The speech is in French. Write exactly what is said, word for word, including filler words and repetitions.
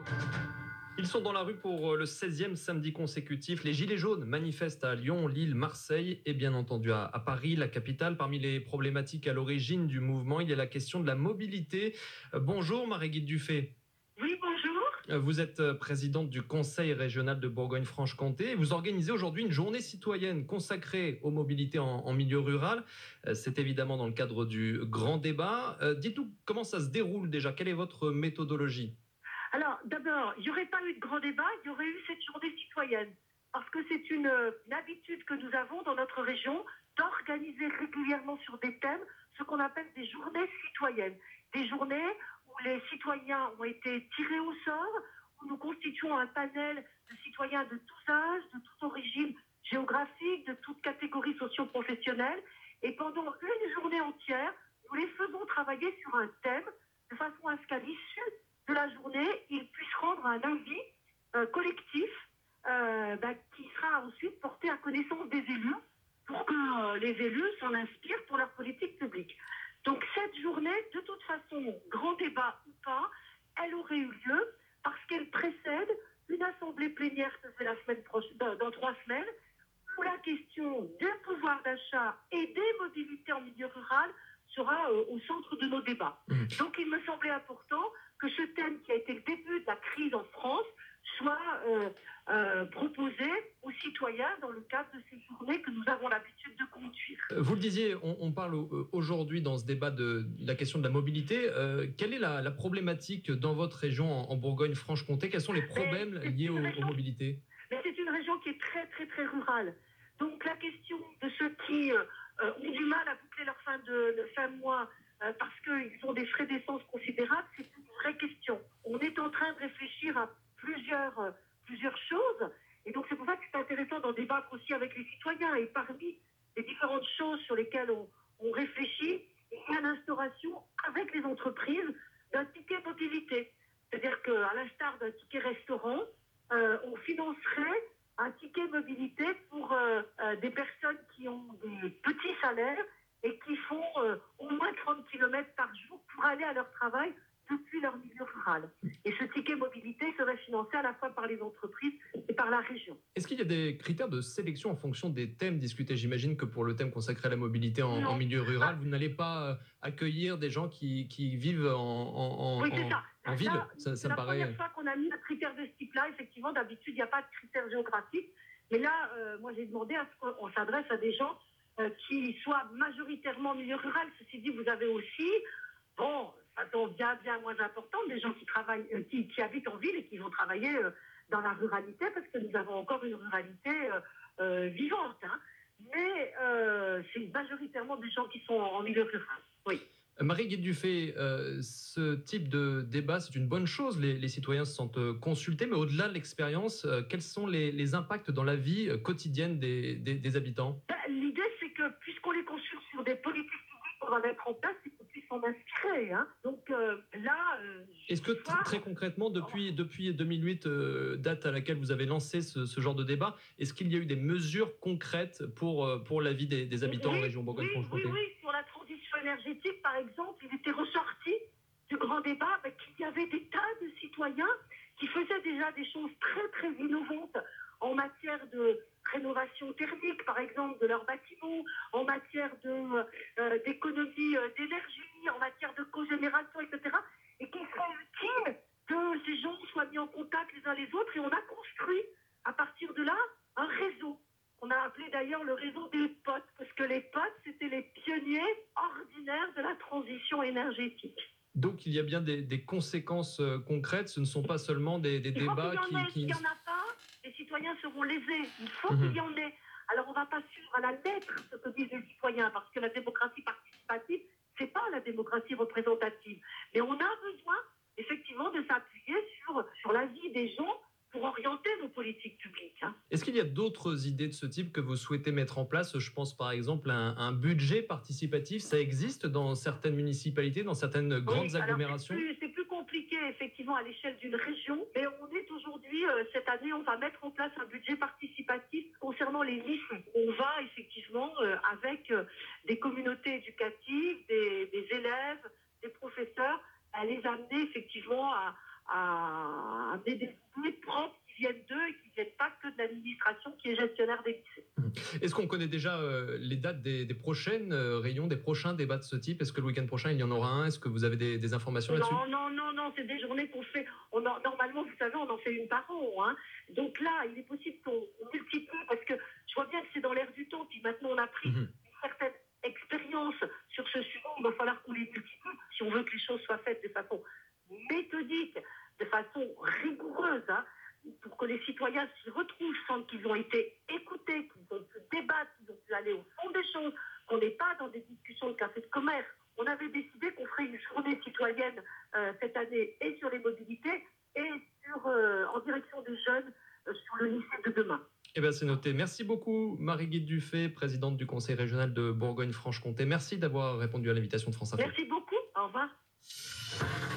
Ils sont dans la rue pour le seizième samedi consécutif. Les Gilets jaunes manifestent à Lyon, Lille, Marseille et bien entendu à, à Paris, la capitale. Parmi les problématiques à l'origine du mouvement, il y a la question de la mobilité. Euh, Bonjour Marie-Guide Dufay. Oui, bonjour. Euh, Vous êtes euh, présidente du Conseil régional de Bourgogne-Franche-Comté. Vous organisez aujourd'hui une journée citoyenne consacrée aux mobilités en, en milieu rural. Euh, C'est évidemment dans le cadre du grand débat. Euh, Dites-nous comment ça se déroule déjà. Quelle est votre méthodologie? Alors, d'abord, il n'y aurait pas eu de grand débat, il y aurait eu cette journée citoyenne. Parce que c'est une, une habitude que nous avons dans notre région d'organiser régulièrement sur des thèmes ce qu'on appelle des journées citoyennes. Des journées où les citoyens ont été tirés au sort, où nous constituons un panel de citoyens de tous âges, de toute origine géographique, de toute catégorie socio-professionnelle. Et pendant une journée entière, nous les faisons travailler sur un thème de façon à ce qu'à l'issue de la journée, ils puissent rendre un avis euh, collectif euh, bah, qui sera ensuite porté à connaissance des élus pour que euh, les élus s'en inspirent pour leur politique publique. Donc cette journée, de toute façon, grand débat ou pas, elle aurait eu lieu parce qu'elle précède une assemblée plénière que c'est la semaine prochaine, dans, dans trois semaines, où la question du pouvoir d'achat et des mobilités en milieu rural sera euh, au centre de nos débats. Mmh. Donc il me semblait important que ce thème qui a été le début de la crise en France soit euh, euh, proposé aux citoyens dans le cadre de ces journées que nous avons l'habitude de conduire. Vous le disiez, on, on parle aujourd'hui dans ce débat de, de la question de la mobilité. Euh, quelle est la, la problématique dans votre région en, en Bourgogne-Franche-Comté? Quels sont les problèmes liés aux, région, aux mobilités? Mais c'est une région qui est très très très rurale. Donc la question de ceux qui euh, ont du mal à boucler leur fin de, de fin de mois euh, parce qu'ils ont des frais d'essence considérables, c'est une vraie question. On est en train de réfléchir à plusieurs, euh, plusieurs choses. Et donc c'est pour ça que c'est intéressant d'en débattre aussi avec les citoyens. Et parmi les différentes choses sur lesquelles on, on réfléchit, il y a l'instauration avec les entreprises d'un ticket mobilité. C'est-à-dire qu'à l'instar d'un ticket restaurant, euh, on financerait un ticket mobilité pour euh, euh, des personnes qui ont des petits salaires et qui font euh, au moins trente kilomètres par jour pour aller à leur travail depuis leur milieu rural. Et ce ticket mobilité serait financé à la fois par les entreprises et par la région. Est-ce qu'il y a des critères de sélection en fonction des thèmes discutés? J'imagine que pour le thème consacré à la mobilité en, en milieu rural, ah. vous n'allez pas accueillir des gens qui, qui vivent en, en, oui, c'est ça. en, en ville. Là, ça, ça c'est la paraît... première fois qu'on a mis un critère de ce type-là. Effectivement, d'habitude, il n'y a pas de critère géographique. Mais là, euh, moi, j'ai demandé à ce qu'on s'adresse à des gens euh, qui soient majoritairement en milieu rural. Ceci dit, vous avez aussi, bon, façon bien, bien moins importante, des gens qui travaillent, euh, qui, qui habitent en ville et qui vont travailler euh, dans la ruralité, parce que nous avons encore une ruralité euh, euh, vivante. Hein. Mais euh, c'est majoritairement des gens qui sont en milieu rural. Oui. Marie-Guide Dufay, euh, ce type de débat, c'est une bonne chose. Les, les citoyens se sentent consultés, mais au-delà de l'expérience, euh, quels sont les, les impacts dans la vie quotidienne des, des, des habitants? L'idée, c'est que puisqu'on les consulte sur des politiques publiques qu'on va mettre en place, c'est qu'on puisse s'en inspirer. Hein. Donc euh, là... Euh, Est-ce que vois... très concrètement, depuis, depuis deux mille huit, euh, date à laquelle vous avez lancé ce, ce genre de débat, est-ce qu'il y a eu des mesures concrètes pour, pour la vie des, des habitants oui, en région Bourgogne-Franche-Comté? Oui, oui, oui, sur la transition énergétique, par exemple, il était ressorti du grand débat bah, qu'il y avait des tas de citoyens qui faisaient déjà des choses très, très innovantes en matière de rénovation thermique, par exemple, de leurs bâtiments, en matière de, euh, d'économie euh, d'énergie, en matière de cogénération, et cetera. Et qu'il serait utile que ces gens soient mis en contact les uns les autres. Et on a construit, à partir de là, un réseau. On a appelé d'ailleurs le réseau des potes, parce que les potes, c'était les pionniers ordinaires de la transition énergétique. Donc il y a bien des, des conséquences euh, concrètes, ce ne sont pas seulement des, des débats qui... qui... S'il n'y en a pas, les citoyens seront lésés. Il faut mmh. qu'il y en ait. Alors on ne va pas suivre à la lettre ce que disent les citoyens, parce que la démocratie participative, ce n'est pas la démocratie représentative. Mais on a besoin, effectivement, de s'appuyer sur, sur l'avis des gens pour orienter nos politiques publiques. Hein. Est-ce qu'il y a d'autres idées de ce type que vous souhaitez mettre en place? Je pense par exemple à un, un budget participatif. Ça existe dans certaines municipalités, dans certaines grandes oui, agglomérations? C'est plus, c'est plus compliqué effectivement à l'échelle d'une région. Mais on est aujourd'hui, euh, cette année, on va mettre en place un budget participatif concernant les lycées. On va effectivement, euh, avec euh, des communautés éducatives, des, des élèves, des professeurs, à les amener effectivement à... à amener des idées propres qui viennent d'eux et qui ne viennent pas que de l'administration qui est gestionnaire des lycées. Est-ce qu'on connaît déjà euh, les dates des, des prochaines euh, réunions, des prochains débats de ce type? Est-ce que le week-end prochain, il y en aura un? Est-ce que vous avez des, des informations là-dessus? Non, non, non, non, c'est des journées qu'on fait. On en- normalement, vous savez, on en fait une par an. Hein. Donc là, il est possible qu'on on multiplie parce que je vois bien que c'est dans l'air du temps. Puis maintenant, on a pris Mhm. une certaine expérience sur ce sujet. Il va falloir qu'on les multiplie si on veut que les choses soient faites de façon méthodique, de façon rigoureuse, hein, pour que les citoyens s'y retrouvent, sentent qu'ils ont été écoutés, qu'ils ont pu débattre, qu'ils ont pu aller au fond des choses, qu'on n'est pas dans des discussions de café de commerce. On avait décidé qu'on ferait une journée citoyenne euh, cette année et sur les mobilités et sur, euh, en direction des jeunes euh, sur le lycée de demain. Eh bien, c'est noté. Merci beaucoup, Marie-Guide Dufay, présidente du Conseil régional de Bourgogne-Franche-Comté. Merci d'avoir répondu à l'invitation de France Info. Merci beaucoup. Au revoir.